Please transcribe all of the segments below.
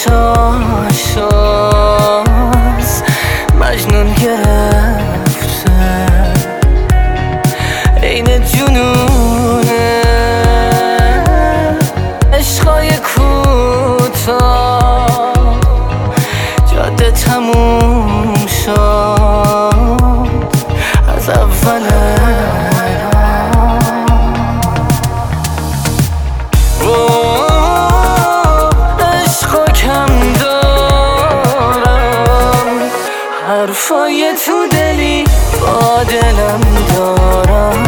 چشاش مجنون گرفته، عین جنونه عشقای کوتاه، جاده تموم شد از اوله. حرفای تو دلی با دلم دارم،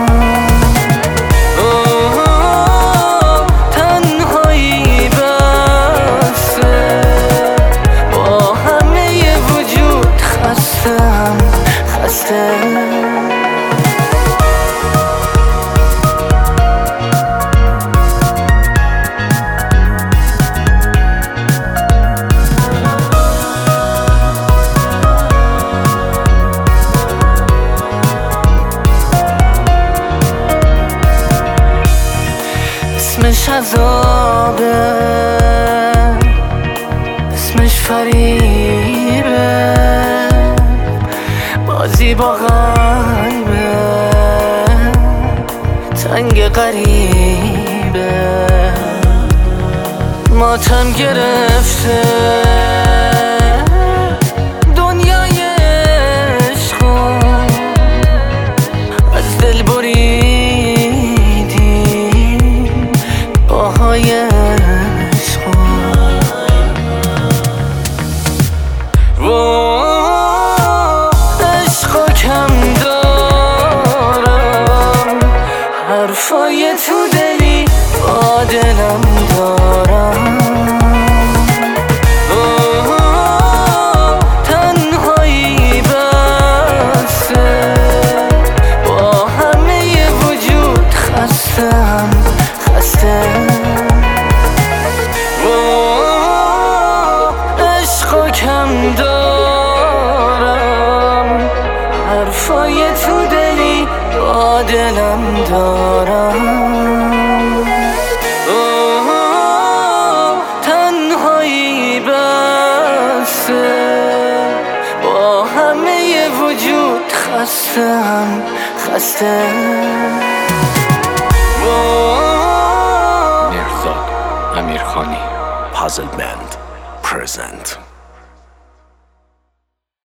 تنهایی بسه، با همه وجود خستم خسته. اسمش عذابه، اسمش فریبه، بازی با قلبه تنگ غریبه، ماتم گرفته دنیای عشقو از دل بریدیم باهای عشقو. عشقو کم دارم، حرفای تو دلی با دلم دارم، تنهایی بسه، با همه وجود خستم خسته. عشقو کم دارم، حرفای تو دلی با دلم دارم، تنهایی بسه، با همه وجود خستم خسته. مهرزاد امیرخانی، پازل بند پرزنت.